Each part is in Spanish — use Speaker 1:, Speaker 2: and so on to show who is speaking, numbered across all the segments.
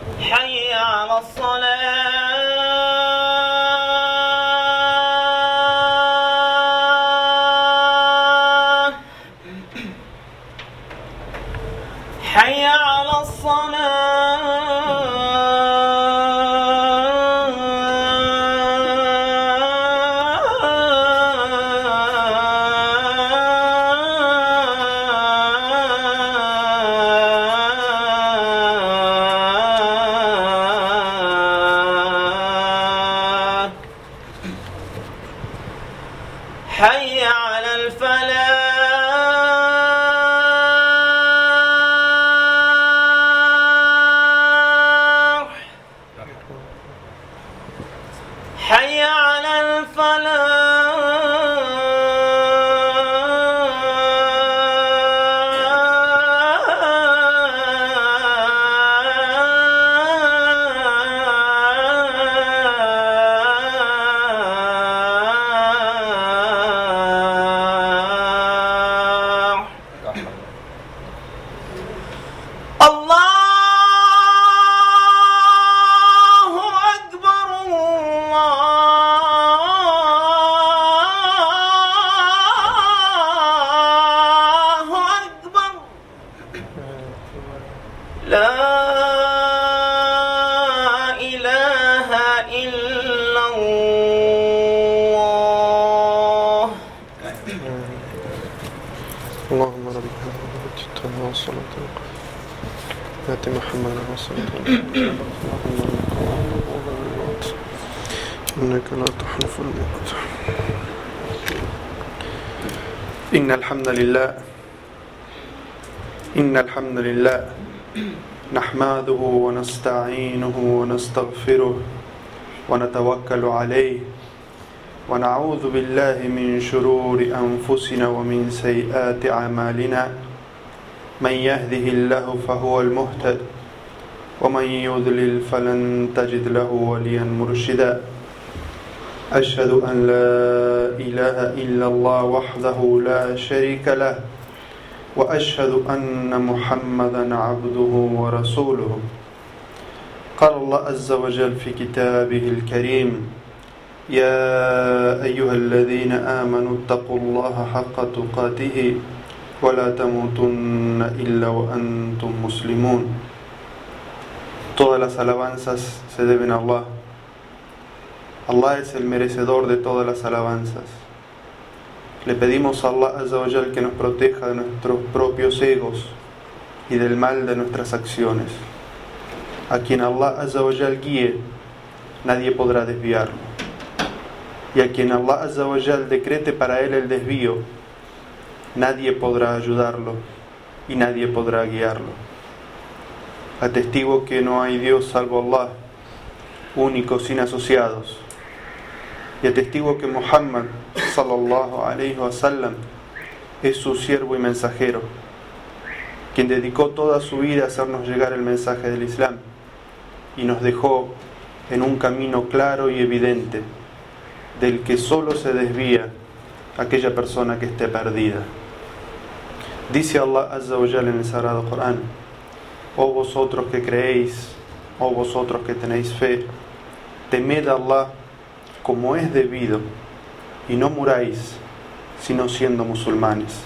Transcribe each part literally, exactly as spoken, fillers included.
Speaker 1: حي على الصلاة حي على الصلاة حي على الفلاح حي على الفلاح الله أكبر الله أكبر لا إله إلا الله.
Speaker 2: اللهم رب العالمين والصلاة والسلام على محمد والصلاة إنك لا تحلف الموت. إن الحمد لله إن الحمد لله نحمده ونستعينه ونستغفره ونتوكل عليه ونعوذ بالله من شرور أنفسنا ومن سيئات أعمالنا من يهده الله فهو المهتد ومن يضلل فلن تجد له وليا مرشدا أشهد أن لا إله إلا الله وحده لا شريك له وأشهد أن محمدا عبده ورسوله. قال الله عز وجل في كتابه الكريم يا أيها الذين آمنوا اتقوا الله حق تقاته ولا تموتن إلا وأنتم مسلمون. Todas las alabanzas se deben a Allah. Allah es el merecedor de todas las alabanzas. Le pedimos a Allah Azza wa Jal que nos proteja de nuestros propios egos y del mal de nuestras acciones. A quien Allah Azza wa Jal guíe, nadie podrá desviarlo. Y a quien Allah Azza wa Jal decrete para él el desvío, nadie podrá ayudarlo y nadie podrá guiarlo. Atestigo que no hay Dios salvo Allah, único sin asociados. Y atestigo que Muhammad sallallahu alayhi wa sallam es su siervo y mensajero, quien dedicó toda su vida a hacernos llegar el mensaje del Islam y nos dejó en un camino claro y evidente del que solo se desvía aquella persona que esté perdida. Dice Allah Azza wa Jalla en el Sagrado Corán: oh vosotros que creéis, oh vosotros que tenéis fe, temed a Allah como es debido y no muráis sino siendo musulmanes.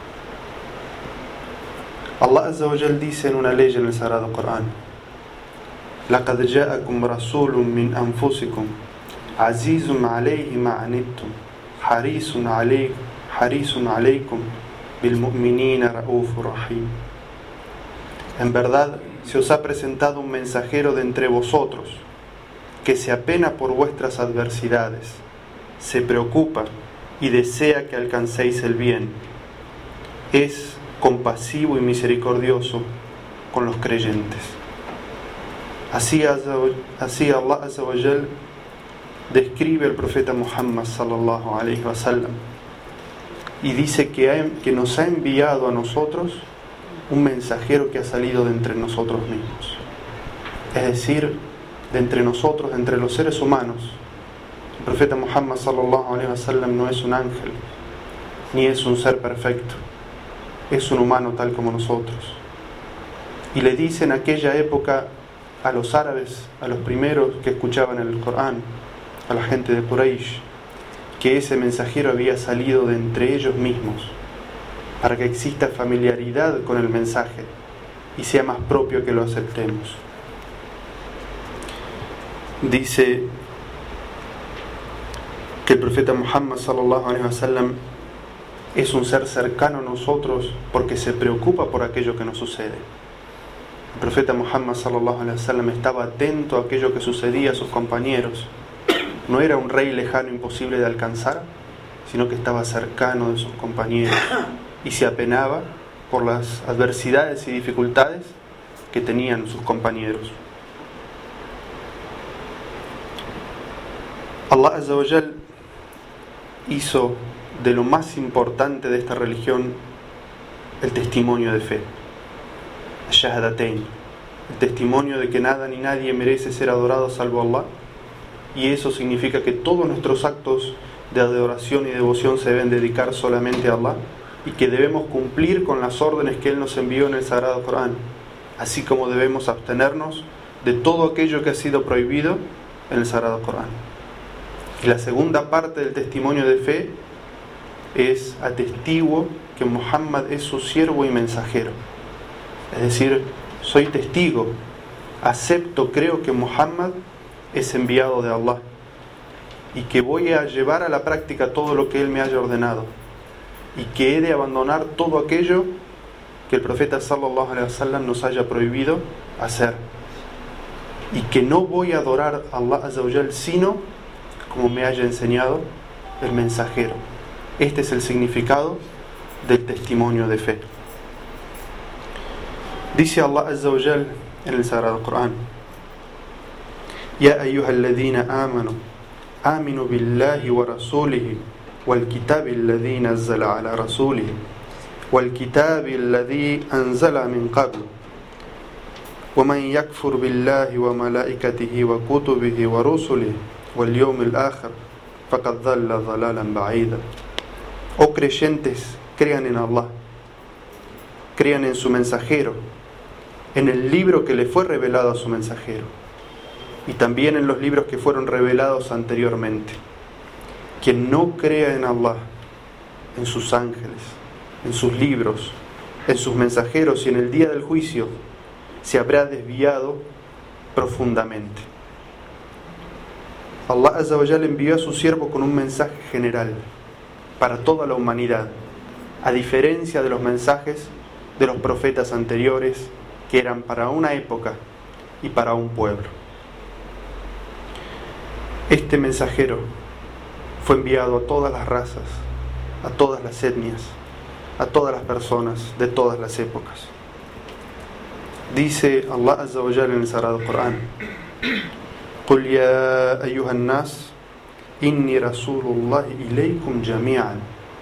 Speaker 2: Allah Azza wa Jalla dice en una ley en el Sagrado Corán: لَقَدْ جَاءَكُمْ رَسُولٌ مِّنْ أَنفُسِكُمْ عَزِيزٌ عَلَيْهِ مَا عَنِتُّمْ حَرِيصٌ عَلَيْكُمْ حَرِيصٌ عَلَيْكُمْ بِالْمُؤْمِنِينَ رَءُوفٌ رَحِيمٌ. En verdad se os ha presentado un mensajero de entre vosotros que se apena por vuestras adversidades, se preocupa y desea que alcancéis el bien. Es compasivo y misericordioso con los creyentes. Así, así Allah Azza wa Jal describe al profeta Muhammad sallallahu alayhi wa sallam y dice que, ha, que nos ha enviado a nosotros un mensajero que ha salido de entre nosotros mismos, es decir, de entre nosotros, de entre los seres humanos. El profeta Muhammad sallallahu alayhi wa sallam no es un ángel ni es un ser perfecto, es un humano tal como nosotros. Y le dice en aquella época a los árabes, a los primeros que escuchaban el Corán, a la gente de Quraysh, que ese mensajero había salido de entre ellos mismos, para que exista familiaridad con el mensaje y sea más propio que lo aceptemos. Dice que el profeta Muhammad sallallahu alaihi wasallam es un ser cercano a nosotros porque se preocupa por aquello que nos sucede. El profeta Muhammad sallallahu alaihi wasallam estaba atento a aquello que sucedía a sus compañeros. No era un rey lejano imposible de alcanzar, sino que estaba cercano de sus compañeros y se apenaba por las adversidades y dificultades que tenían sus compañeros. Allah Azza wa Jal hizo de lo más importante de esta religión el testimonio de fe, Shahadatain, el testimonio de que nada ni nadie merece ser adorado salvo Allah, y eso significa que todos nuestros actos de adoración y devoción se deben dedicar solamente a Allah y que debemos cumplir con las órdenes que Él nos envió en el Sagrado Corán, así como debemos abstenernos de todo aquello que ha sido prohibido en el Sagrado Corán. Y la segunda parte del testimonio de fe es atestiguo que Muhammad es su siervo y mensajero. Es decir, soy testigo, acepto, creo que Muhammad es enviado de Allah y que voy a llevar a la práctica todo lo que Él me haya ordenado y que he de abandonar todo aquello que el profeta sallallahu alaihi wasallam nos haya prohibido hacer y que no voy a adorar a Allah Azza wa Jal sino como me haya enseñado el mensajero. Este es el significado del testimonio de fe. Dice Allah Azza wa Jal en el Sagrado Corán: Ya ayyuhalladhina amanu aminu billahi wa rasulihi wal kitabi alladhi nazzala ala rasulihi wal kitabi alladhi anzala min qablu wa man yakfur billahi wa malaikatihi wa kutubihi wa rusulihi wal yawmil akhir faqad dhalla dhalalan ba'ida. Oh creyentes, crean en Allah, crean en su mensajero, en el libro que le fue revelado a su mensajero y también en los libros que fueron revelados anteriormente. Quien no crea en Allah, en sus ángeles, en sus libros, en sus mensajeros y en el día del juicio, se habrá desviado profundamente. Allah Azza wa Jal envió a su siervo con un mensaje general para toda la humanidad, a diferencia de los mensajes de los profetas anteriores que eran para una época y para un pueblo. Este mensajero fue enviado a todas las razas, a todas las etnias, a todas las personas de todas las épocas. Dice Allah Azza wa Jalla en el Sagrado Corán: Qul ya ayyuhan nas inni rasulullahi ilaykum jami'an.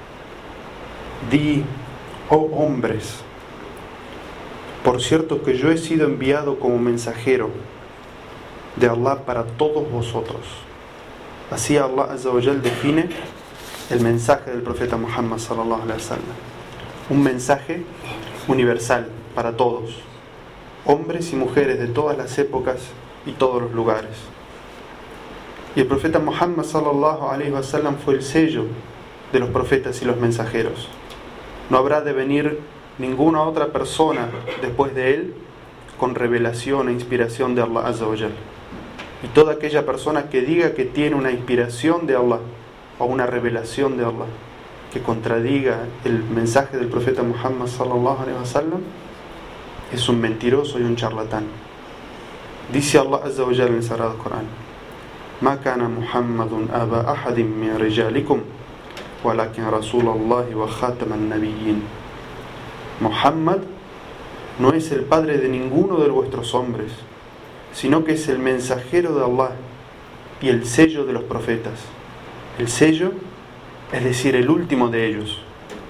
Speaker 2: Di, oh hombres, por cierto que yo he sido enviado como mensajero de Allah para todos vosotros. Así Allah Azza wa Jal define el mensaje del profeta Muhammad sallallahu alaihi wasallam, un mensaje universal para todos, hombres y mujeres de todas las épocas y todos los lugares. Y el profeta Muhammad sallallahu alaihi wasallam fue el sello de los profetas y los mensajeros. No habrá de venir ninguna otra persona después de él con revelación e inspiración de Allah Azza wa Jal. Y toda aquella persona que diga que tiene una inspiración de Allah o una revelación de Allah que contradiga el mensaje del profeta Muhammad sallallahu alaihi wasallam es un mentiroso y un charlatán. Dice Allah Azza wa Jal en el Sagrado Corán: Ma kana Muhammadun aba ahadin min rijalikum walakin rasulallahi wa khataman nabiyyin. Muhammad no es el padre de ninguno de vuestros hombres, sino que es el mensajero de Allah y el sello de los profetas. El sello, es decir, el último de ellos.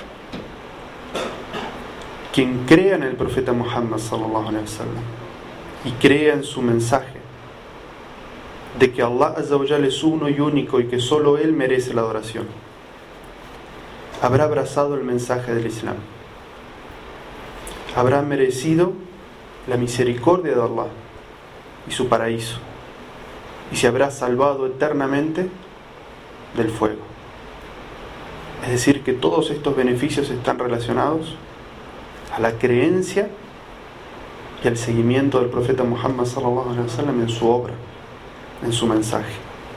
Speaker 2: Quien crea en el profeta Muhammad sallallahu alaihi wasallam y crea en su mensaje de que Allah Azza wa Jalla es uno y único y que solo Él merece la adoración, habrá abrazado el mensaje del Islam, habrá merecido la misericordia de Allah y su paraíso, y se habrá salvado eternamente del fuego. Es decir, que todos estos beneficios están relacionados a la creencia y al seguimiento del profeta Muhammad sallallahu alaihi wasallam en su obra, en su mensaje.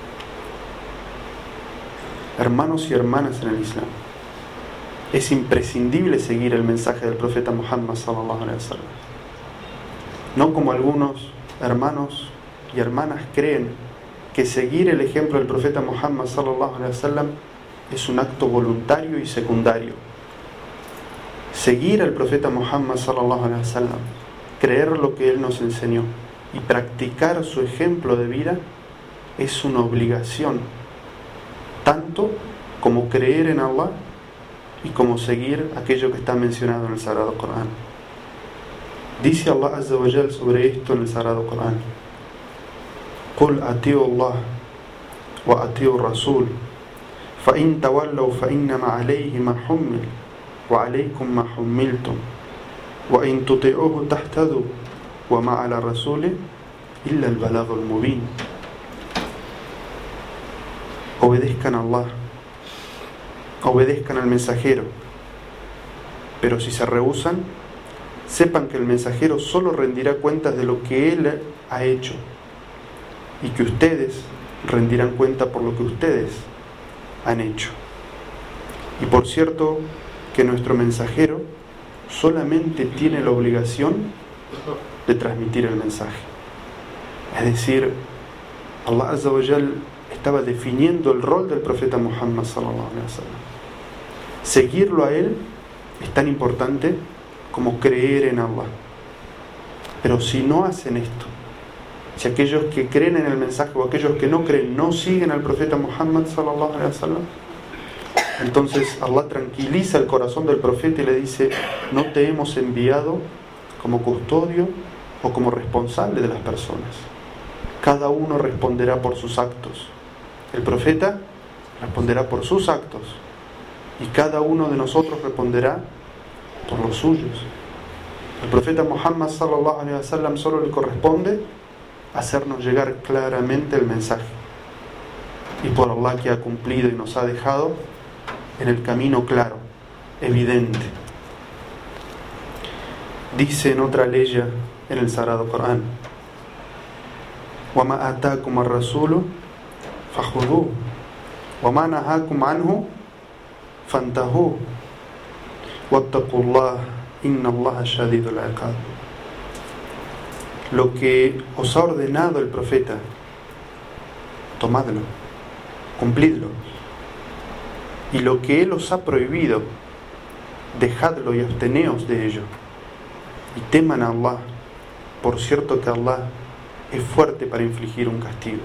Speaker 2: Hermanos y hermanas en el Islam, es imprescindible seguir el mensaje del profeta Muhammad sallallahu alaihi wasallam. No como algunos hermanos y hermanas creen que seguir el ejemplo del profeta Muhammad sallallahu alaihi wasallam es un acto voluntario y secundario. Seguir al profeta Muhammad sallallahu alaihi wasallam, creer lo que él nos enseñó y practicar su ejemplo de vida es una obligación, tanto como creer en Allah y como seguir aquello que está mencionado en el Sagrado Corán. Dice Allah Azza wa Jal sobre esto en el Sagrado Corán: قُلْ أَطِيعُوا اللَّهَ وَأَطِيعُوا الرَّسُولَ فَإِنْ تَوَلَّوْا فَإِنَّمَا عَلَيْهِ مَا حُمِّلَ وَعَلَيْكُمْ مَا حُمِّلْتُمْ وَإِنْ تُطِيعُوهُ تَهْتَدُوا وَمَا عَلَى الرَّسُولِ إِلَّا الْبَلَاغُ الْمُبِينُ. Obedezcan a Allah, obedezcan al mensajero, pero si se rehúsan, sepan que el mensajero solo rendirá cuentas de lo que él ha hecho y que ustedes rendirán cuenta por lo que ustedes han hecho. Y por cierto que nuestro mensajero solamente tiene la obligación de transmitir el mensaje. Es decir, Allah Azza wa Jal estaba definiendo el rol del profeta Muhammad sallallahu alaihi wasallam. Seguirlo a él es tan importante como creer en Allah. Pero si no hacen esto, si aquellos que creen en el mensaje o aquellos que no creen no siguen al profeta Muhammad sallallahu alaihi wasallam, entonces Allah tranquiliza el corazón del profeta y le dice: no te hemos enviado como custodio o como responsable de las personas. Cada uno responderá por sus actos. El profeta responderá por sus actos y cada uno de nosotros responderá por los suyos. Al profeta Muhammad sallallahu alaihi wasallam solo le corresponde hacernos llegar claramente el mensaje, y por Allah que ha cumplido y nos ha dejado en el camino claro, evidente. Dice en otra ley en el Sagrado Corán: وَمَا آتَاكُمَ الرَّسُولُ فَخُذُوهُ وَمَا نَهَاكُمْ عَنْهُ فَانْتَهُوا وَاتَّقُوا اللَّهَ إِنَّ اللَّهَ شَدِيدُ الْعِقَابِ. Lo que os ha ordenado el profeta, tomadlo, cumplidlo. Y lo que él os ha prohibido, dejadlo y absteneos de ello. Y teman a Allah, por cierto que Allah es fuerte para infligir un castigo.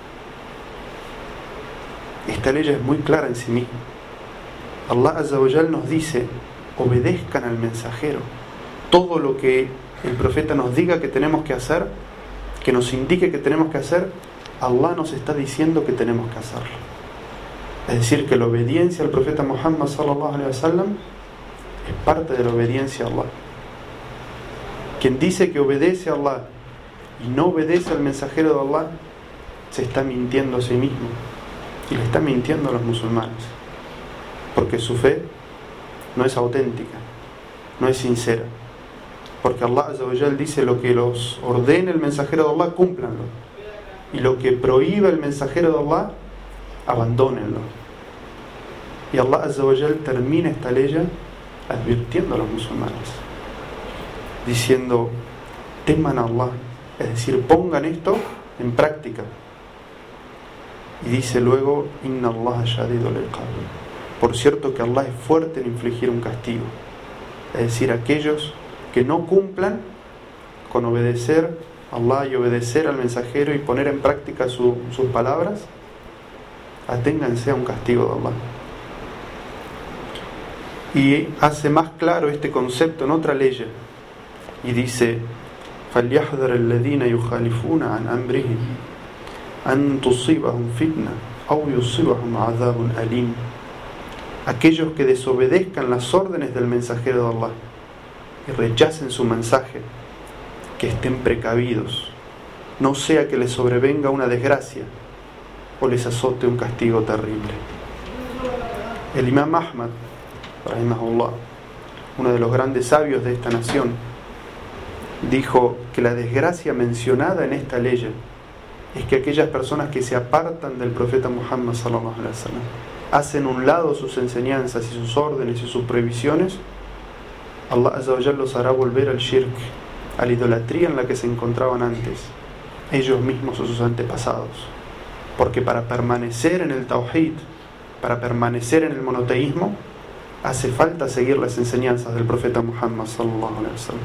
Speaker 2: Esta ley es muy clara en sí misma. Allah Azza wa Jal nos dice: obedezcan al mensajero. Todo lo que el profeta nos diga que tenemos que hacer, que nos indique que tenemos que hacer, Allah nos está diciendo que tenemos que hacerlo. Es decir, que la obediencia al profeta Muhammad sallallahu alaihi wasallam es parte de la obediencia a Allah. Quien dice que obedece a Allah y no obedece al mensajero de Allah, se está mintiendo a sí mismo y le está mintiendo a los musulmanes, porque su fe no es auténtica, no es sincera. Porque Allah Azza wa Jal dice: lo que los ordene el mensajero de Allah, cúmplanlo, y lo que prohíbe el mensajero de Allah, abandónenlo. Y Allah Azza wa Jal termina esta ley advirtiendo a los musulmanes, diciendo: teman a Allah, es decir, pongan esto en práctica. Y dice luego: Inna Allah shadidul iqab. Por cierto que Allah es fuerte en infligir un castigo. Es decir, aquellos que no cumplan con obedecer a Allah y obedecer al mensajero y poner en práctica su, sus palabras, aténganse a un castigo de Allah. Y hace más claro este concepto en otra ley y dice: فَلْيَحْذَرِ الَّذِينَ يُخَالِفُونَ عَنْ أَمْرِهِ أَنْ تُصِيبَهُمْ فِتْنَةٌ أَوْ يُصِيبَهُمْ عَذَابٌ أَلِيمٌ. Aquellos que desobedezcan las órdenes del mensajero de Allah y rechacen su mensaje, que estén precavidos no sea que les sobrevenga una desgracia o les azote un castigo terrible. El Imam Ahmad, rahimahullah, uno de los grandes sabios de esta nación, dijo que la desgracia mencionada en esta ley es que aquellas personas que se apartan del profeta Muhammad sallallahu alaihi wasallam, hacen un lado sus enseñanzas y sus órdenes y sus prohibiciones, Allah azza wa jalla los hará volver al shirk, a la idolatría en la que se encontraban antes, ellos mismos o sus antepasados. Porque para permanecer en el tawhid, para permanecer en el monoteísmo, hace falta seguir las enseñanzas del profeta Muhammad sallallahu alaihi wasallam.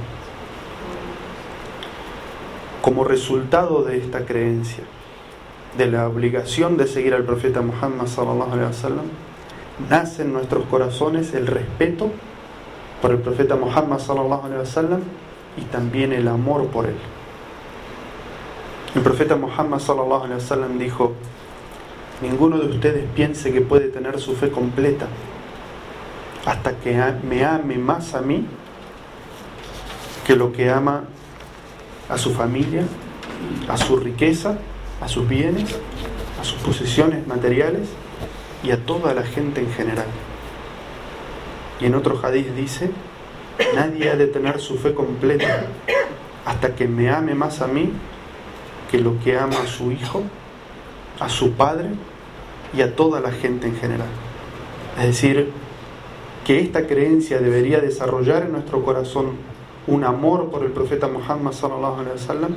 Speaker 2: Como resultado de esta creencia, de la obligación de seguir al profeta Muhammad sallallahu alaihi wasallam, nace en nuestros corazones el respeto por el profeta Muhammad sallallahu alaihi wasallam y también el amor por él. El profeta Muhammad sallallahu alaihi wasallam dijo: ninguno de ustedes piense que puede tener su fe completa hasta que me ame más a mí que lo que ama a su familia, a su riqueza, a sus bienes, a sus posesiones materiales y a toda la gente en general. Y en otro hadith dice: nadie ha de tener su fe completa hasta que me ame más a mí que lo que ama a su hijo, a su padre y a toda la gente en general. Es decir, que esta creencia debería desarrollar en nuestro corazón un amor por el profeta Muhammad sallallahu alaihi wasallam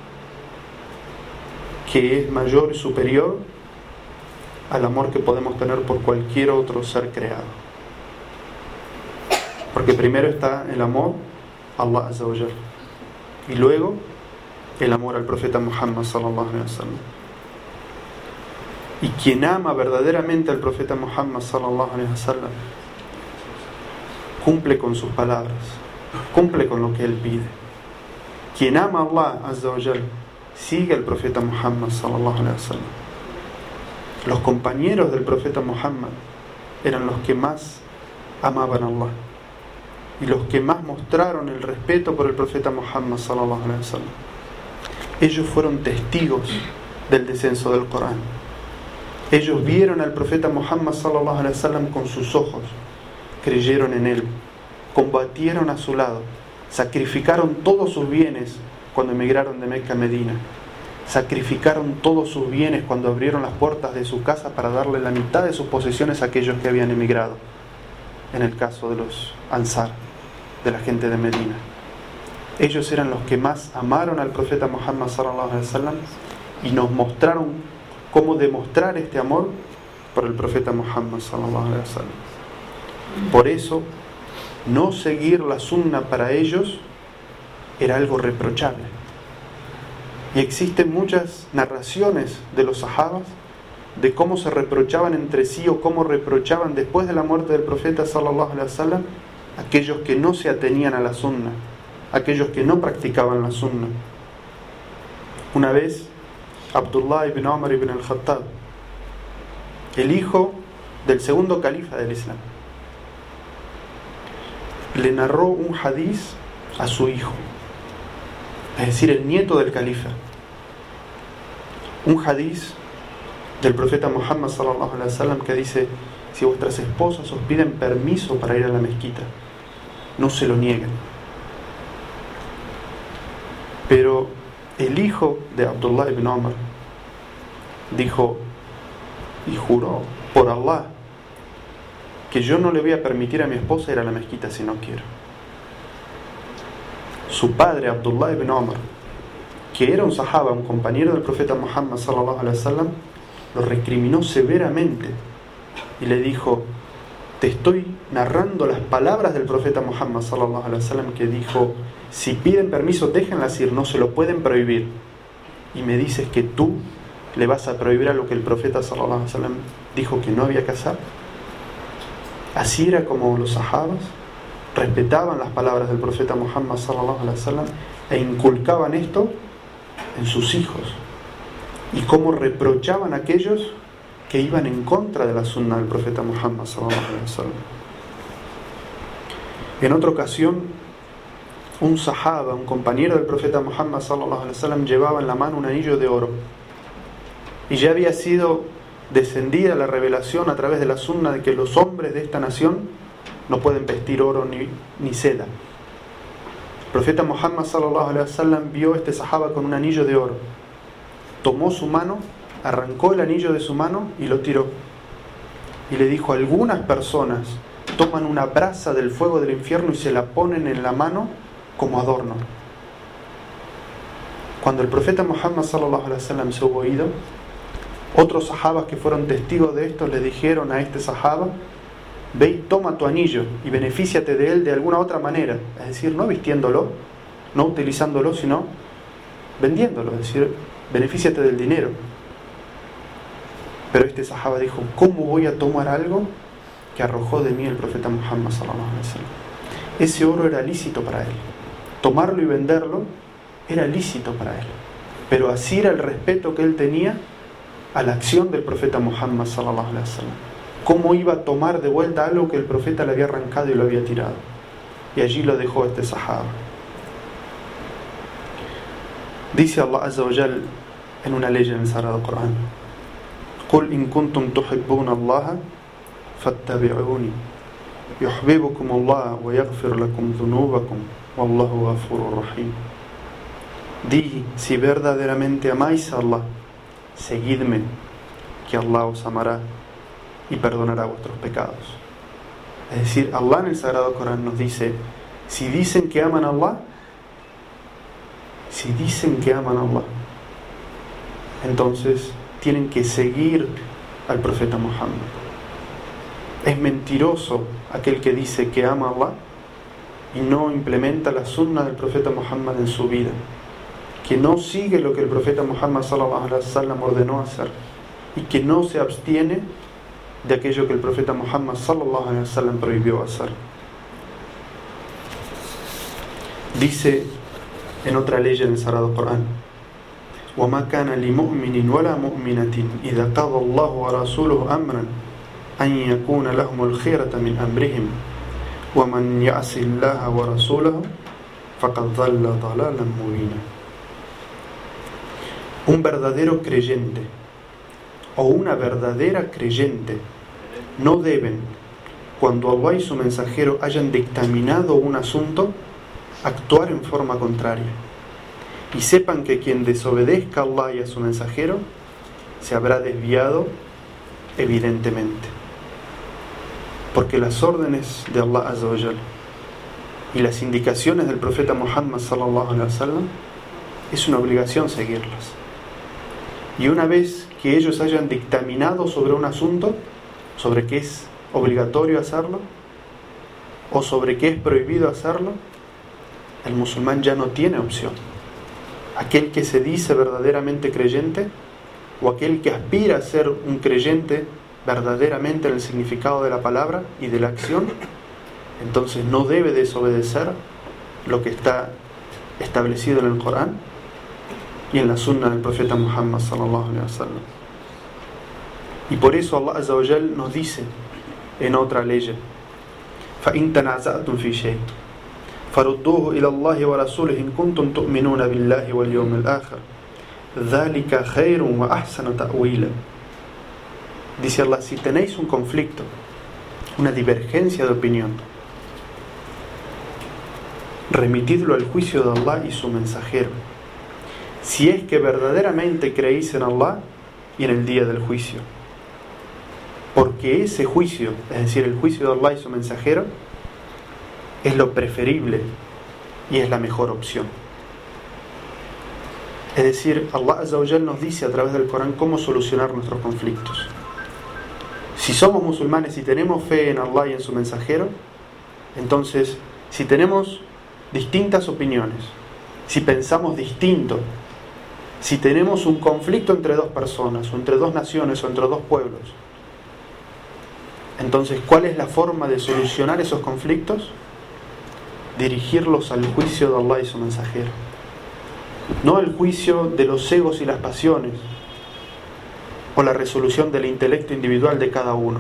Speaker 2: que es mayor y superior al amor que podemos tener por cualquier otro ser creado. Porque primero está el amor a Allah azza wa jalla y luego el amor al profeta Muhammad sallallahu alaihi wasallam. Y quien ama verdaderamente al profeta Muhammad sallallahu alaihi wasallam cumple con sus palabras, cumple con lo que él pide. Quien ama a Allah azza wa jalla sigue al profeta Muhammad sallallahu alaihi wasallam. Los compañeros del profeta Muhammad eran los que más amaban a Allah y los que más mostraron el respeto por el profeta Muhammad sallallahu alaihi wasallam. Ellos fueron testigos del descenso del Corán. Ellos vieron al profeta Muhammad sallallahu alaihi wasallam con sus ojos, creyeron en él, combatieron a su lado, sacrificaron todos sus bienes cuando emigraron de Meca a Medina, sacrificaron todos sus bienes cuando abrieron las puertas de su casa para darle la mitad de sus posesiones a aquellos que habían emigrado, en el caso de los Ansar, de la gente de Medina. Ellos eran los que más amaron al profeta Muhammad sallallahu alaihi wasallam y nos mostraron cómo demostrar este amor por el profeta Muhammad sallallahu alaihi wasallam. Por eso, no seguir la sunna para ellos era algo reprochable. Y existen muchas narraciones de los sahabas de cómo se reprochaban entre sí o cómo reprochaban después de la muerte del profeta sallallahu alaihi wasallam aquellos que no se atenían a la sunna, aquellos que no practicaban la sunna. Una vez, Abdullah ibn Umar ibn al-Khattab, el hijo del segundo califa del Islam, le narró un hadiz a su hijo, es decir, el nieto del califa, un hadiz del profeta Muhammad sallallahu alaihi wasallam que dice: si vuestras esposas os piden permiso para ir a la mezquita, no se lo nieguen. Pero el hijo de Abdullah ibn Umar dijo y juró por Allah que yo no le voy a permitir a mi esposa ir a la mezquita si no quiero. Su padre, Abdullah ibn Umar, que era un sahaba, un compañero del profeta Muhammad sallallahu alaihi wasallam, lo recriminó severamente y le dijo: te estoy narrando las palabras del profeta Muhammad sallallahu alaihi wasallam que dijo: si piden permiso, déjenlas ir, no se lo pueden prohibir. Y me dices que tú le vas a prohibir a lo que el profeta sallallahu alaihi wasallam dijo que no había que hacer. Así era como los sahabas respetaban las palabras del profeta Muhammad sallallahu alaihi wasallam e inculcaban esto en sus hijos, y cómo reprochaban a aquellos que iban en contra de la sunna del profeta Muhammad sallallahu alaihi wasallam. En otra ocasión, un sahaba, un compañero del profeta Muhammad sallallahu alaihi wasallam, llevaba en la mano un anillo de oro. Y ya había sido descendida la revelación a través de la sunna de que los hombres de esta nación no pueden vestir oro ni, ni seda. El profeta Muhammad sallallahu alaihi wasallam vio a este sahaba con un anillo de oro. Tomó su mano, arrancó el anillo de su mano y lo tiró. Y le dijo: algunas personas toman una brasa del fuego del infierno y se la ponen en la mano como adorno. Cuando el profeta Muhammad sallallahu alaihi wasallam se hubo ido, otros sahabas que fueron testigos de esto le dijeron a este sahaba: ve y toma tu anillo y benefíciate de él de alguna otra manera, es decir, no vistiéndolo, no utilizándolo, sino vendiéndolo, es decir, benefíciate del dinero. Pero este sahaba dijo: ¿cómo voy a tomar algo que arrojó de mí el profeta Muhammad sallallahu alaihi wasallam? Ese oro era lícito para él, tomarlo y venderlo era lícito para él, pero así era el respeto que él tenía a la acción del profeta Muhammad sallallahu alaihi wasallam. ¿Cómo iba a tomar de vuelta algo que el profeta le había arrancado y lo había tirado? Y allí lo dejó este sahaba. Dice Allah Azza wa Jal en una ley en el Sagrado Corán: قُلْ إِن كُنْتُمْ تُحِبُّونَ اللَّهَ فَاتَّبِعُونِي يُحْبِبُكُمُ اللَّهُ وَيَغْفِرْ لَكُمْ ذُنُوبَكُمْ وَاللَّهُ غَفُورٌ رَحِيمٌ. Di, si verdaderamente amáis a Allah, seguidme, que Allah os amará y perdonará vuestros pecados. Es decir, Allah en el Sagrado Corán nos dice: si dicen que aman a Allah, si dicen que aman a Allah, entonces tienen que seguir al profeta Muhammad. Es mentiroso aquel que dice que ama a Allah y no implementa la sunna del profeta Muhammad en su vida, que no sigue lo que el profeta Muhammad sallallahu alaihi wasallam ordenó hacer y que no se abstiene de aquello que el profeta Muhammad sallallahu alaihi wasallam prohibió hacer. Dice en otra ley en el Sagrado Corán: وَمَا كَانَ لِمُؤْمِنٍ وَلَا مُؤْمِنَةٍ إِذَا قَضَى اللَّهُ وَرَسُولُهُ أَمْرًا أَنْ يَكُونَ لَهُمُ الْخِيَرَةُ مِنْ أَمْرِهِمْ وَمَنْ يَعْصِ اللَّهَ وَرَسُولَهُ فَقَدْ ضَلَّ ضَلَالًا مُبِينًا. Un verdadero creyente o una verdadera creyente no deben, cuando Allah y su mensajero hayan dictaminado un asunto, actuar en forma contraria. Y sepan que quien desobedezca a Allah y a su mensajero se habrá desviado evidentemente. Porque las órdenes de Allah Azza wa Jal y las indicaciones del profeta Muhammad sallallahu alaihi wasallam es una obligación seguirlas. Y una vez que ellos hayan dictaminado sobre un asunto, sobre qué es obligatorio hacerlo o sobre qué es prohibido hacerlo, el musulmán ya no tiene opción. Aquel que se dice verdaderamente creyente o aquel que aspira a ser un creyente verdaderamente en el significado de la palabra y de la acción, entonces no debe desobedecer lo que está establecido en el Corán y en la sunna del profeta Muhammad sallallahu alaihi wasallam. Y por eso Allah Azza wa Jal nos dice en otra ley: فَإِن تَنَازَعْتُمْ فِي شَيْءٍ فَرُدُّوهُ إِلَى اللَّهِ وَرَسُولِهِ إِن كُنتُمْ تُؤْمِنُونَ بِاللَّهِ وَالْيَوْمِ الْآخِرِ ذَلِكَ خَيْرٌ وَأَحْسَنُ تَأْوِيلًا. Dice Allah: si tenéis un conflicto, una divergencia de opinión, remitidlo al juicio de Allah y su mensajero, si es que verdaderamente creéis en Allah y en el día del juicio. Porque ese juicio, es decir, el juicio de Allah y su mensajero, es lo preferible y es la mejor opción. Es decir, Allah Azza wa Jal nos dice a través del Corán cómo solucionar nuestros conflictos. Si somos musulmanes y tenemos fe en Allah y en su mensajero, entonces, si tenemos distintas opiniones, si pensamos distinto, si tenemos un conflicto entre dos personas, o entre dos naciones, o entre dos pueblos, entonces, ¿cuál es la forma de solucionar esos conflictos? Dirigirlos al juicio de Allah y su mensajero. No al juicio de los egos y las pasiones, o la resolución del intelecto individual de cada uno,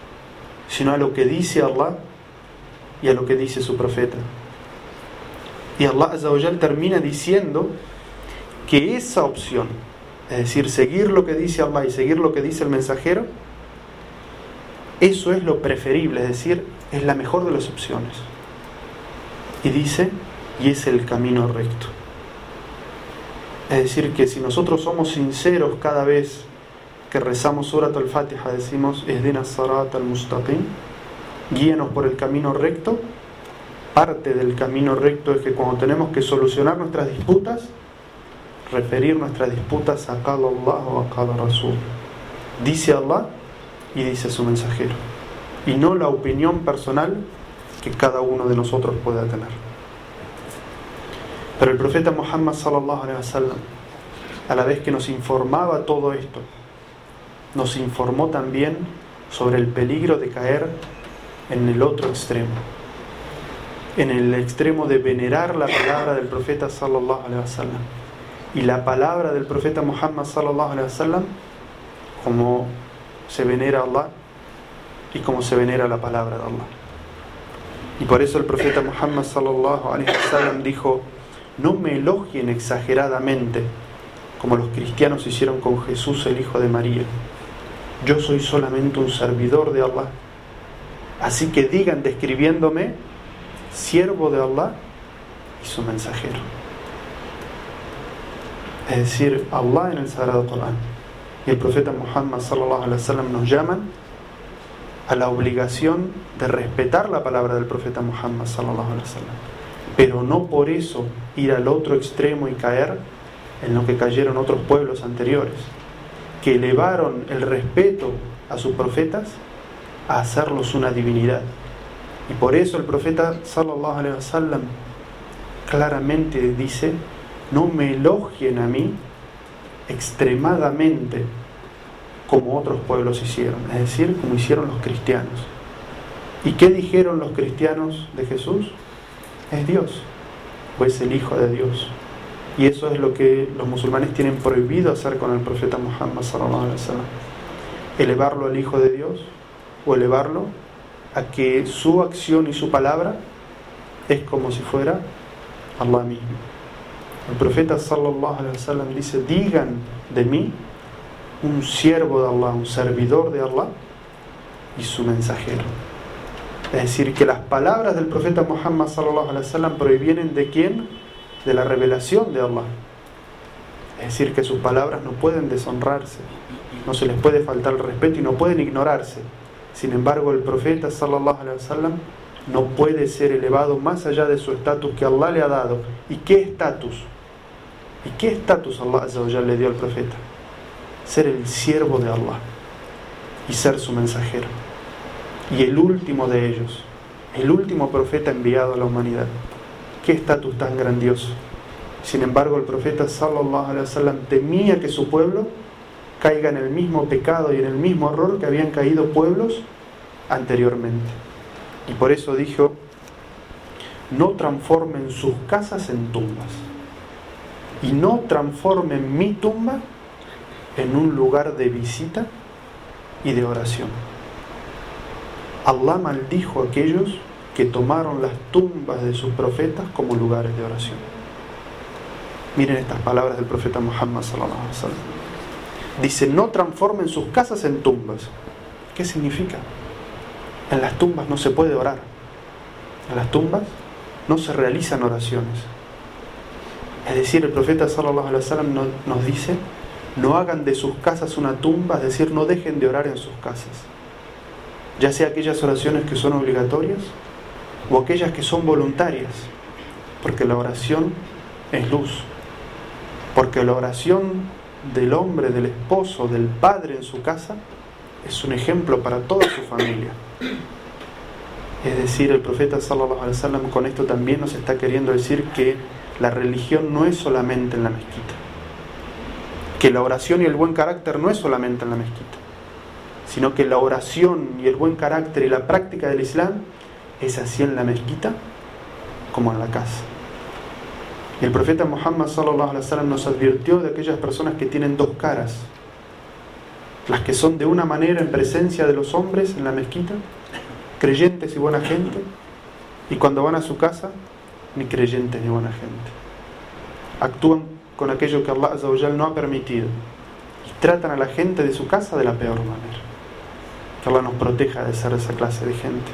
Speaker 2: sino a lo que dice Allah y a lo que dice su profeta. Y Allah Azza wa Jal termina diciendo que esa opción, es decir, seguir lo que dice Allah y seguir lo que dice el mensajero, eso es lo preferible, es decir, es la mejor de las opciones. Y dice, y es el camino recto. Es decir, que si nosotros somos sinceros cada vez que rezamos Surat al-Fatiha, decimos Ihdina as-Sirat al-Mustaqim, guíanos por el camino recto. Parte del camino recto es que cuando tenemos que solucionar nuestras disputas, referir nuestras disputas a Qala Allah o a Qala Rasul. Dice Allah y dice su mensajero, y no la opinión personal que cada uno de nosotros pueda tener. Pero el profeta Muhammad sallallahu alaihi wasallam, a la vez que nos informaba todo esto, nos informó también sobre el peligro de caer en el otro extremo, en el extremo de venerar la palabra del profeta sallallahu alaihi wasallam y la palabra del profeta Muhammad sallallahu alaihi wasallam como se venera a Allah y como se venera la palabra de Allah. Y por eso el profeta Muhammad sallallahu alaihi wasallam dijo: no me elogien exageradamente como los cristianos hicieron con Jesús, el hijo de María. Yo soy solamente un servidor de Allah. Así que digan describiéndome siervo de Allah y su mensajero. Es decir, Allah en el Sagrado Corán y el profeta Muhammad sallallahu alaihi wasallam nos llaman a la obligación de respetar la palabra del profeta Muhammad sallallahu alaihi wasallam, pero no por eso ir al otro extremo y caer en lo que cayeron otros pueblos anteriores, que elevaron el respeto a sus profetas a hacerlos una divinidad. Y por eso el profeta sallallahu alaihi wasallam claramente dice: no me elogien a mí extremadamente como otros pueblos hicieron, es decir, como hicieron los cristianos. ¿Y qué dijeron los cristianos de Jesús? Es Dios, o es el Hijo de Dios. Y eso es lo que los musulmanes tienen prohibido hacer con el profeta Muhammad sallallahu alaihi wasallam: elevarlo al Hijo de Dios o elevarlo a que su acción y su palabra es como si fuera Allah mismo. El profeta sallallahu alaihi wasallam dice: digan de mí un siervo de Allah, un servidor de Allah y su mensajero. Es decir, que las palabras del profeta Muhammad sallallahu alaihi wasallam provienen de quién? De la revelación de Allah. Es decir, que sus palabras no pueden deshonrarse, no se les puede faltar el respeto y no pueden ignorarse. Sin embargo, el profeta sallallahu alaihi wasallam no puede ser elevado más allá de su estatus que Allah le ha dado. ¿Y qué estatus? ¿Y qué estatus Allah Azza wa Jalla le dio al profeta? Ser el siervo de Allah y ser su mensajero. Y el último de ellos, el último profeta enviado a la humanidad. ¿Qué estatus tan grandioso? Sin embargo, el profeta sallallahu alaihi wasallam temía que su pueblo caiga en el mismo pecado y en el mismo error que habían caído pueblos anteriormente. Y por eso dijo: no transformen sus casas en tumbas y no transformen mi tumba en un lugar de visita y de oración. Allah maldijo a aquellos que tomaron las tumbas de sus profetas como lugares de oración. Miren estas palabras del profeta Muhammad sallallahu alaihi wasallam. Dice: no transformen sus casas en tumbas. ¿Qué significa? En las tumbas no se puede orar. En las tumbas no se realizan oraciones. Es decir, el profeta sallallahu alaihi wasallam nos dice: no hagan de sus casas una tumba, es decir, no dejen de orar en sus casas. Ya sea aquellas oraciones que son obligatorias o aquellas que son voluntarias, porque la oración es luz, porque la oración del hombre, del esposo, del padre en su casa es un ejemplo para toda su familia. Es decir, el profeta sallallahu alaihi wasallam con esto también nos está queriendo decir que la religión no es solamente en la mezquita, que la oración y el buen carácter no es solamente en la mezquita, sino que la oración y el buen carácter y la práctica del Islam es así en la mezquita como en la casa. Y el profeta Muhammad sallallahu alaihi wasallam nos advirtió de aquellas personas que tienen dos caras: las que son de una manera en presencia de los hombres en la mezquita, creyentes y buena gente, y cuando van a su casa ni creyentes ni buena gente. Actúan con aquello que Allah Azza wa Jal no ha permitido y tratan a la gente de su casa de la peor manera. Que Allah nos proteja de ser esa clase de gente.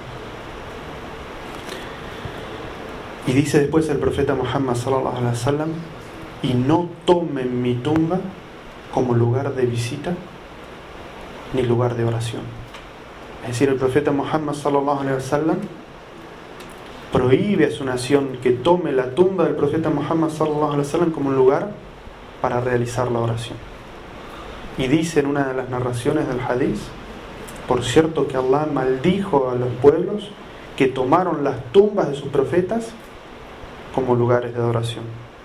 Speaker 2: Y dice después el profeta Muhammad sallallahu alaihi wasallam: y no tomen mi tumba como lugar de visita ni lugar de oración. Es decir, el profeta Muhammad sallallahu alaihi wasallam prohíbe a su nación que tome la tumba del profeta Muhammad sallallahu alaihi wasallam como un lugar para realizar la oración. Y dice en una de las narraciones del hadith: por cierto que Allah maldijo a los pueblos que tomaron las tumbas de sus profetas como lugares de adoración.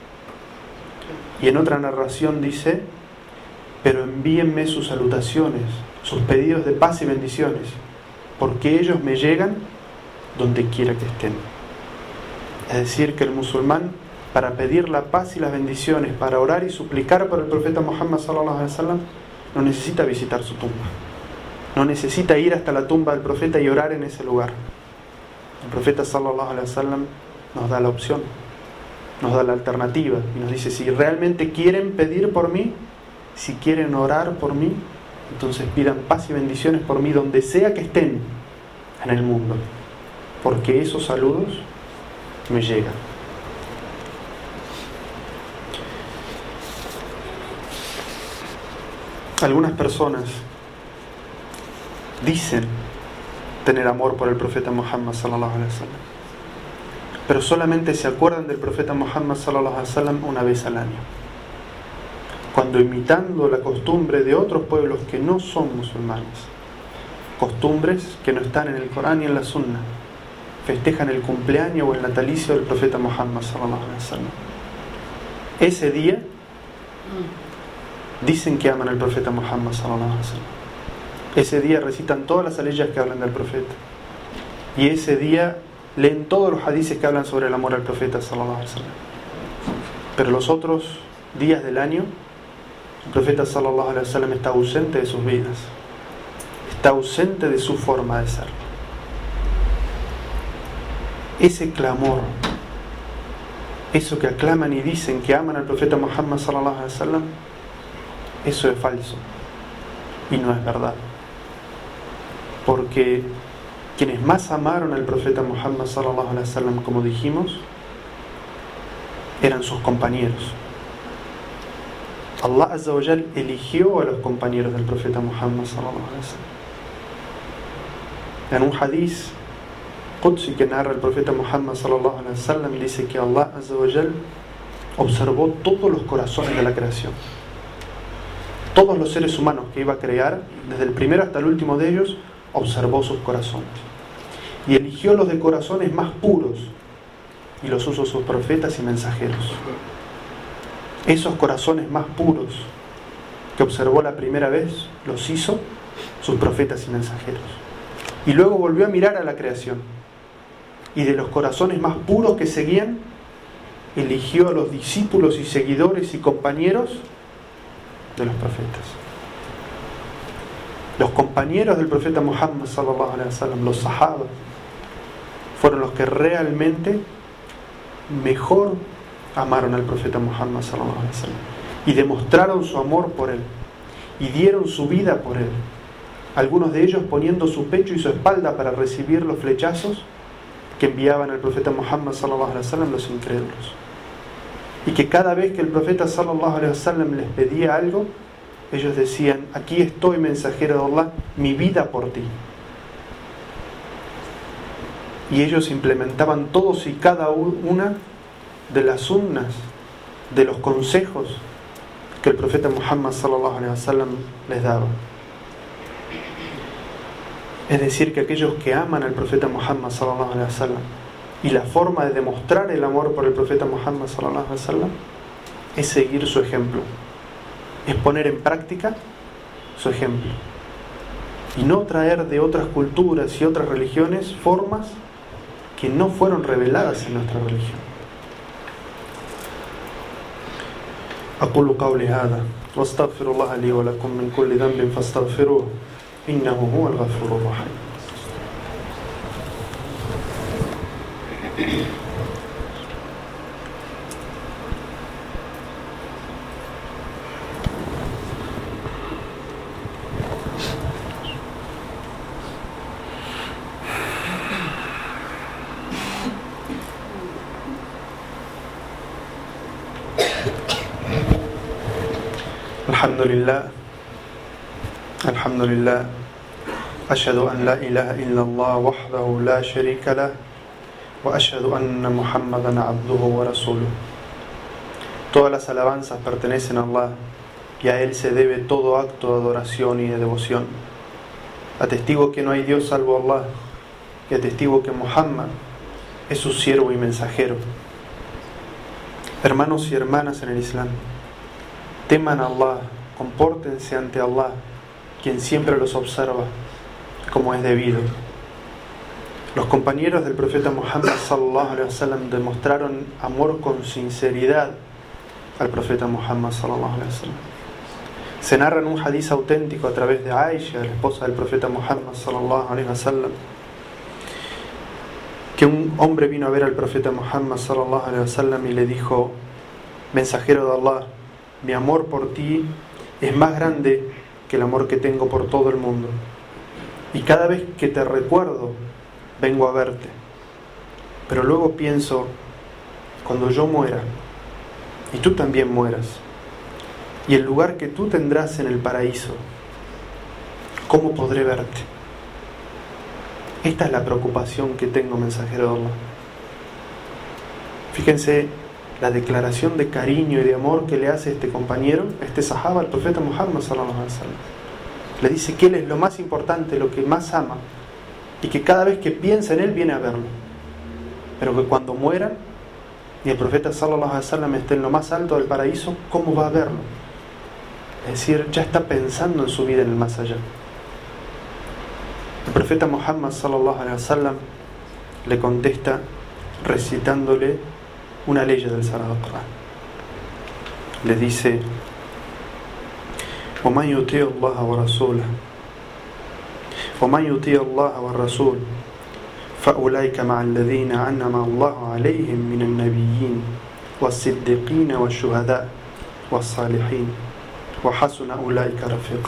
Speaker 2: Y en otra narración dice: pero envíenme sus salutaciones, sus pedidos de paz y bendiciones, porque ellos me llegan donde quiera que estén. Es decir, que el musulmán, para pedir la paz y las bendiciones, para orar y suplicar por el profeta Muhammad sallallahu alaihi wasallam, no necesita visitar su tumba, no necesita ir hasta la tumba del profeta y orar en ese lugar. El profeta sallallahu alaihi wasallam nos da la opción, nos da la alternativa y nos dice: si realmente quieren pedir por mí, si quieren orar por mí, entonces pidan paz y bendiciones por mí donde sea que estén en el mundo, porque esos saludos me llegan. Algunas personas dicen tener amor por el profeta Muhammad sallallahu alaihi wasallam, pero solamente se acuerdan del profeta Muhammad sallallahu alaihi wasallam una vez al año, cuando, imitando la costumbre de otros pueblos que no son musulmanes, costumbres que no están en el Corán y en la Sunna, festejan el cumpleaños o el natalicio del profeta Muhammad sallallahu alaihi wasallam. Ese día dicen que aman al profeta Muhammad sallallahu alaihi wasallam. Ese día recitan todas las aleyas que hablan del profeta, y ese día leen todos los hadices que hablan sobre el amor al profeta sallallahu alaihi wasallam. Pero los otros días del año, el profeta sallallahu alaihi wasallam está ausente de sus vidas, está ausente de su forma de ser. Ese clamor, eso que aclaman y dicen que aman al profeta Muhammad sallallahu alaihi wasallam, eso es falso y no es verdad. Porque quienes más amaron al profeta Muhammad sallallahu alaihi wasallam, como dijimos, eran sus compañeros. Allah Azza wa Jal eligió a los compañeros del profeta Muhammad sallallahu alaihi wasallam. En un hadith Qudsi que narra el profeta Muhammad sallallahu alaihi wasallam, dice que Allah Azza wa Jal observó todos los corazones de la creación, todos los seres humanos que iba a crear, desde el primero hasta el último de ellos, observó sus corazones y eligió los de corazones más puros y los usó sus profetas y mensajeros. Esos corazones más puros que observó la primera vez, los hizo sus profetas y mensajeros. Y luego volvió a mirar a la creación, y de los corazones más puros que seguían, eligió a los discípulos y seguidores y compañeros de los profetas. Los compañeros del profeta Muhammad sallallahu alaihi wasallam, los sahaba, fueron los que realmente mejor amaron al profeta Muhammad sallallahu alaihi wasallam y demostraron su amor por él y dieron su vida por él, algunos de ellos poniendo su pecho y su espalda para recibir los flechazos que enviaban al profeta Muhammad sallallahu alaihi wasallam los incrédulos, y que cada vez que el profeta sallallahu alaihi wasallam les pedía algo, ellos decían: aquí estoy, mensajero de Allah, mi vida por ti. Y ellos implementaban todos y cada una de las sunnas, de los consejos que el profeta Muhammad sallallahu alaihi wasallam les daba. Es decir, que aquellos que aman al profeta Muhammad sallallahu alaihi wasallam, y la forma de demostrar el amor por el profeta Muhammad sallallahu alaihi wasallam es seguir su ejemplo, es poner en práctica su ejemplo y no traer de otras culturas y otras religiones formas que no fueron reveladas en nuestra religión. أقول قولي هذا وأستغفر الله لي ولكم من كل ذنب فاستغفروه إنه هو الغفور الرحيم. Alhamdulillah, Alhamdulillah, ashhadu an la ilaha illallah wahdahu la sharika lah, wa ashhadu anna Muhammadan abduhu wa rasuluh. Todas las alabanzas pertenecen a Allah y a Él se debe todo acto de adoración y de devoción. Atestigo que no hay Dios salvo Allah y atestigo que Muhammad es su siervo y mensajero. Hermanos y hermanas en el Islam, teman a Allah, compórtense ante Allah, quien siempre los observa como es debido. Los compañeros del profeta Muhammad sallallahu alaihi wasallam demostraron amor con sinceridad al profeta Muhammad sallallahu alaihi wasallam. Se narra en un hadiz auténtico a través de Aisha, la esposa del profeta Muhammad sallallahu alaihi wasallam, que un hombre vino a ver al profeta Muhammad sallallahu alaihi wasallam y le dijo: mensajero de Allah, mi amor por ti es más grande que el amor que tengo por todo el mundo, y cada vez que te recuerdo vengo a verte, pero luego pienso, cuando yo muera y tú también mueras, y el lugar que tú tendrás en el paraíso, ¿cómo podré verte? Esta es la preocupación que tengo, mensajero de Allah. Fíjense la declaración de cariño y de amor que le hace este compañero, este sahaba, al profeta Muhammad sallallahu alaihi wasallam. Le dice que él es lo más importante, lo que más ama, y que cada vez que piensa en él viene a verlo, pero que cuando muera y el profeta sallallahu alaihi wasallam esté en lo más alto del paraíso, ¿cómo va a verlo? Es decir, ya está pensando en su vida en el más allá. El profeta Muhammad sallallahu alaihi wasallam le contesta recitándole una ley del Sagrado Corán. Le dice: وَمَنْ يُطِيعِ اللَّهَ وَرَسُولَهُ وَمَنْ يُطِيعِ اللَّهَ وَالرَّسُولَ فَأُولَئِكَ مَعَ الَّذِينَ أَنْعَمَ اللَّهُ عَلَيْهِمْ مِنَ النَّبِيِّينَ وَالصِّدِّيقِينَ وَالشُّهَدَاءِ وَالصَّالِحِينَ وَحَسُنَ أُولَئِكَ رَفِيقًا.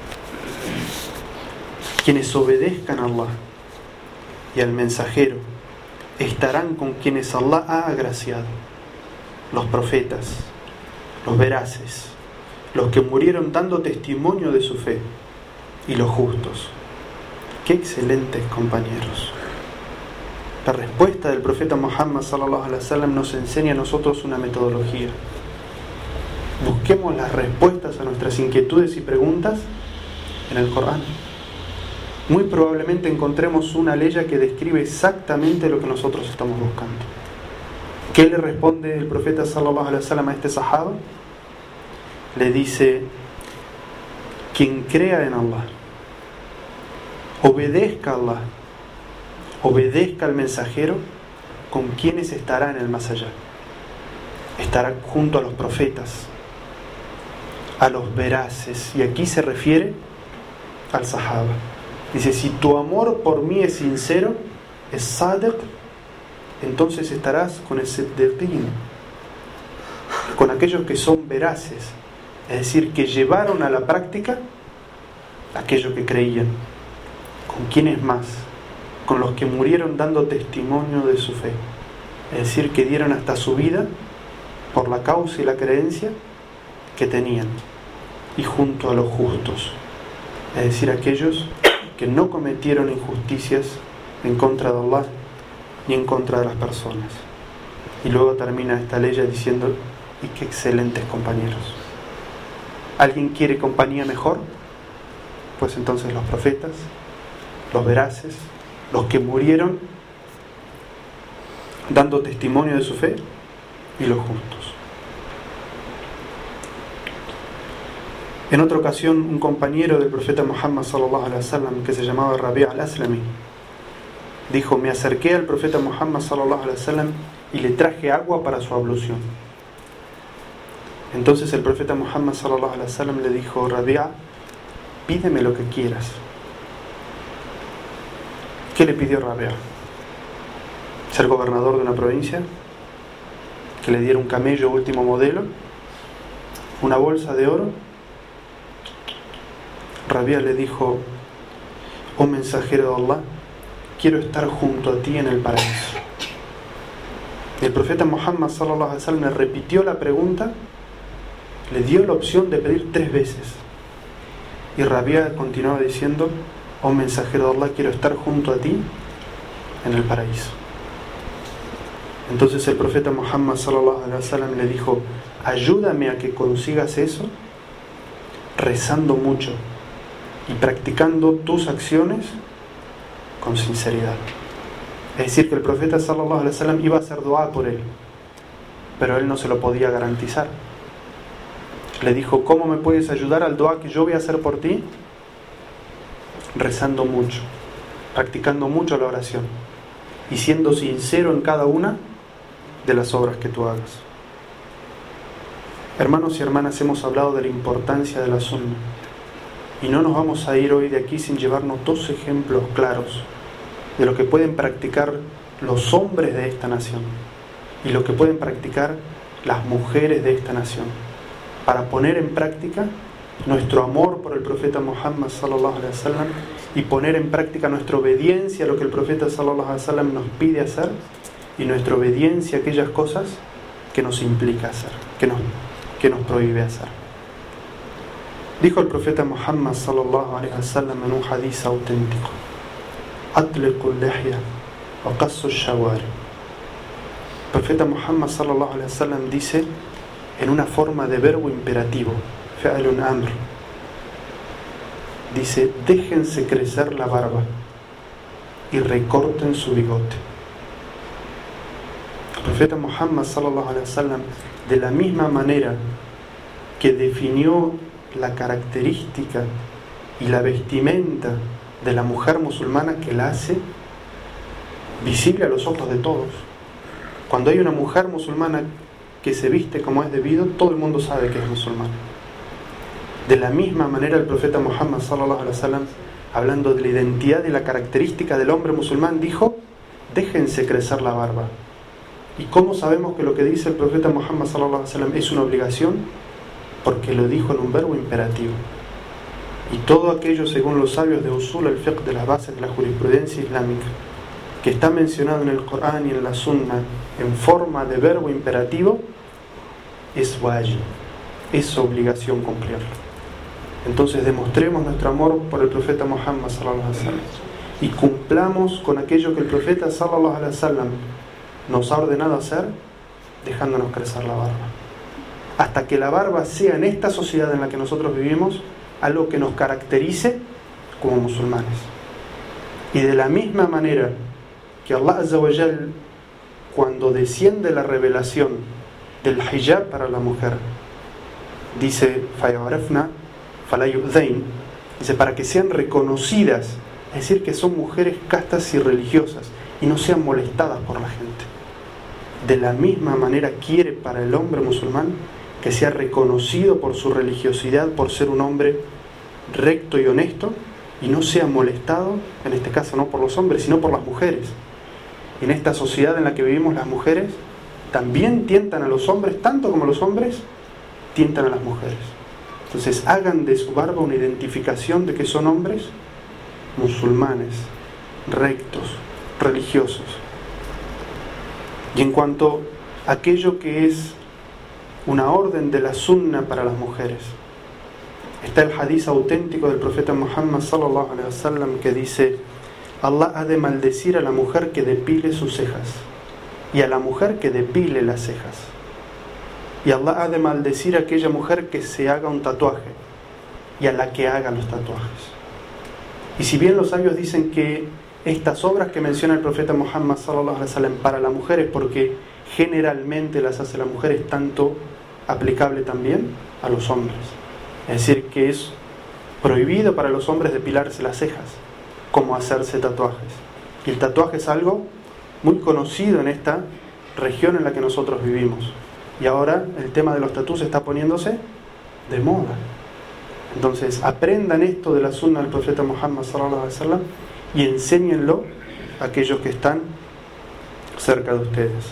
Speaker 2: Quienes obedezcan a Allah y al mensajero estarán con quienes Allah ha agraciado: los profetas, los veraces, los que murieron dando testimonio de su fe, y los justos. ¡Qué excelentes compañeros! La respuesta del profeta Muhammad sallallahu alaihi wasallam nos enseña a nosotros una metodología. Busquemos las respuestas a nuestras inquietudes y preguntas en el Corán. Muy probablemente encontremos una ley que describe exactamente lo que nosotros estamos buscando. ¿Qué le responde el profeta sallallahu alaihi wasallam a este sahaba? Le dice: quien crea en Allah, obedezca a Allah, obedezca al mensajero, ¿con quienes estará en el más allá? Estará junto a los profetas, a los veraces, y aquí se refiere al sahaba. Dice: si tu amor por mí es sincero, es sadiq, entonces estarás con el siddiqin, con aquellos que son veraces, es decir, que llevaron a la práctica aquello que creían. ¿Con quiénes más? Con los que murieron dando testimonio de su fe, es decir, que dieron hasta su vida por la causa y la creencia que tenían, y junto a los justos, es decir, aquellos que no cometieron injusticias en contra de Allah ni en contra de las personas. Y luego termina esta ley diciendo: y qué excelentes compañeros. ¿Alguien quiere compañía mejor? Pues entonces los profetas, los veraces, los que murieron dando testimonio de su fe, y los justos. En otra ocasión, un compañero del profeta Muhammad sallallahu alaihi wasallam, que se llamaba Rabi' al-Aslami, dijo: me acerqué al profeta Muhammad sallallahu alaihi wasallam y le traje agua para su ablución. Entonces el profeta Muhammad sallallahu alaihi wasallam le dijo: Rabi', pídeme lo que quieras. ¿Qué le pidió Rabi'? ¿Ser gobernador de una provincia? ¿Que le diera un camello último modelo? ¿Una bolsa de oro? Rabi' le dijo: oh mensajero de Allah, quiero estar junto a ti en el paraíso. El profeta Muhammad sallallahu alaihi wasallam le repitió la pregunta, Le dio la opción de pedir tres veces. Y Rabia continuaba diciendo: oh mensajero de Allah, quiero estar junto a ti en el paraíso. Entonces el profeta Muhammad sallallahu alaihi wasallam le dijo: ayúdame a que consigas eso rezando mucho y practicando tus acciones con sinceridad. Es decir, que el profeta sallallahu alaihi wasallam iba a hacer dua por él, pero él no se lo podía garantizar. Le dijo: ¿cómo me puedes ayudar al dua que yo voy a hacer por ti? Rezando mucho, practicando mucho la oración y siendo sincero en cada una de las obras que tú hagas. Hermanos y hermanas, hemos hablado de la importancia de la sunna y no nos vamos a ir hoy de aquí sin llevarnos dos ejemplos claros de lo que pueden practicar los hombres de esta nación y lo que pueden practicar las mujeres de esta nación, para poner en práctica nuestro amor por el profeta Muhammad sallallahu alaihi wasallam y poner en práctica nuestra obediencia a lo que el profeta sallallahu alaihi wasallam nos pide hacer y nuestra obediencia a aquellas cosas que nos implica hacer, que nos, que nos prohíbe hacer. Dijo el profeta Muhammad sallallahu alaihi wasallam en un hadith auténtico: atliqul lihya wa qassu shawari. El profeta Muhammad sallallahu alaihi wasallam dice en una forma de verbo imperativo, fi'lun amr, dice: déjense crecer la barba y recorten su bigote. El profeta Muhammad sallallahu alaihi wasallam, de la misma manera que definió la característica y la vestimenta de la mujer musulmana, que la hace visible a los ojos de todos. Cuando hay una mujer musulmana que se viste como es debido, todo el mundo sabe que es musulmana. De la misma manera el profeta Muhammad sallallahu alaihi wasallam, hablando de la identidad y la característica del hombre musulmán, dijo: déjense crecer la barba. ¿Y cómo sabemos que lo que dice el profeta Muhammad sallallahu alaihi wasallam es una obligación? Porque lo dijo en un verbo imperativo. Y todo aquello, según los sabios de Usul al-Fiqh, de las bases de la jurisprudencia islámica, que está mencionado en el Corán y en la Sunna en forma de verbo imperativo, es wajib, es obligación cumplirlo. Entonces demostremos nuestro amor por el profeta Muhammad sallallahu alaihi wasallam y cumplamos con aquello que el profeta sallallahu alaihi wasallam nos ha ordenado hacer, dejándonos crecer la barba, hasta que la barba sea, en esta sociedad en la que nosotros vivimos, algo que nos caracterice como musulmanes. Y de la misma manera que Allah Azza wa Jal, cuando desciende la revelación del hijab para la mujer, dice: فَيَعْرَفْنَا فَلَا يُؤْذَيْنَ, dice, para que sean reconocidas, es decir, que son mujeres castas y religiosas y no sean molestadas por la gente. De la misma manera quiere para el hombre musulmán que sea reconocido por su religiosidad, por ser un hombre recto y honesto, y no sea molestado, en este caso no por los hombres, sino por las mujeres. En esta sociedad en la que vivimos, las mujeres también tientan a los hombres, tanto como los hombres tientan a las mujeres. Entonces hagan de su barba una identificación de que son hombres musulmanes, rectos, religiosos. Y en cuanto a aquello que es una orden de la sunna para las mujeres, está el hadith auténtico del profeta Muhammad sallallahu alaihi wasallam que dice: Allah ha de maldecir a la mujer que depile sus cejas y a la mujer que depile las cejas, y Allah ha de maldecir a aquella mujer que se haga un tatuaje y a la que haga los tatuajes. Y si bien los sabios dicen que estas obras que menciona el profeta Muhammad sallallahu alaihi wasallam para la mujer es porque generalmente las hace la mujer, es tanto aplicable también a los hombres. Es decir, que es prohibido para los hombres depilarse las cejas, como hacerse tatuajes. Y el tatuaje es algo muy conocido en esta región en la que nosotros vivimos. Y ahora el tema de los tatús está poniéndose de moda. Entonces aprendan esto de la sunna del profeta Muhammad sallallahu alaihi wasallam y enséñenlo a aquellos que están cerca de ustedes.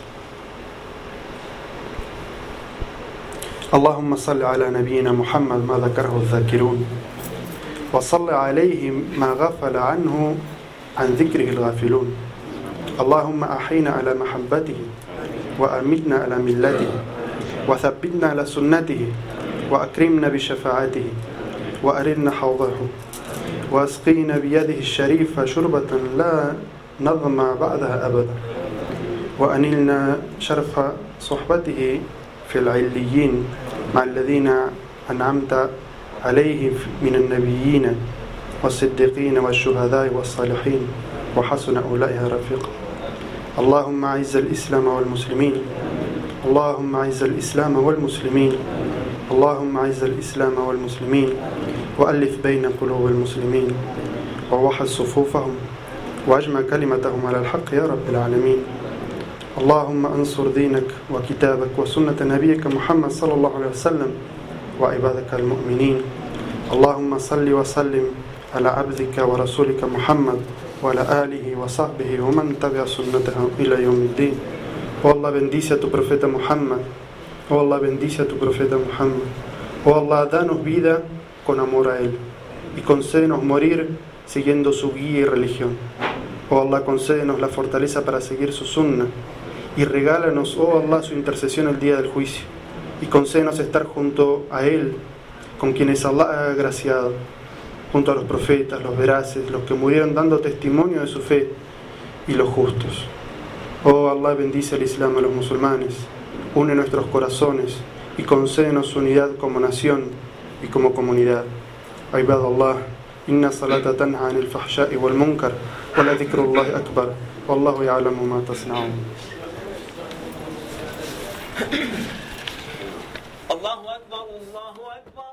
Speaker 2: Allahumma salli ala nabiyyina Muhammad ma dhakarahu adh-dhakirun wa salli alayhi ma ghafala anhu an dhikrihi al-ghafilun. Allahumma ahina ala mahabbatihi wa amitna ala millatihi wa thabbitna ala sunnatihi وأكرمنا بشفاعته وأرنا حوضه وأسقينا بيده الشريفة شربة لا نظمأ بعدها أبدا وأنلنا شرف صحبته في العليين مع الذين أنعمت عليهم من النبيين والصديقين والشهداء والصالحين وحسن أولئك رفيقا. اللهم أعز الإسلام والمسلمين اللهم أعز الإسلام والمسلمين اللهم أعز الإسلام والمسلمين وألف بين قلوب المسلمين ووحد صفوفهم وأجمع كلمتهم على الحق يا رب العالمين. اللهم أنصر دينك وكتابك وسنة نبيك محمد صلى الله عليه وسلم وعبادك المؤمنين. اللهم صل وسلم على عبدك ورسولك محمد وعلى آله وصحبه ومن تبع سنته إلى يوم الدين. Oh Allah, bendice a tu profeta Muhammad. Oh Allah, bendice a tu profeta Muhammad. Oh Allah, danos vida con amor a él y concédenos morir siguiendo su guía y religión. Oh Allah, concédenos la fortaleza para seguir su sunna y regálanos, oh Allah, su intercesión el día del juicio y concédenos estar junto a él con quienes Allah ha agraciado, junto a los profetas, los veraces, los que murieron dando testimonio de su fe y los justos. Oh Allah, bendice al Islam, a los musulmanes, une nuestros corazones y concédenos su unidad como nación y como comunidad. Ibadallah, inna salata tanha anil fahsha'i wal munkar wa la dhikrullahi akbar wallahu ya'lamu ma tasna'un.
Speaker 1: Allahu Akbar, Allahu Akbar.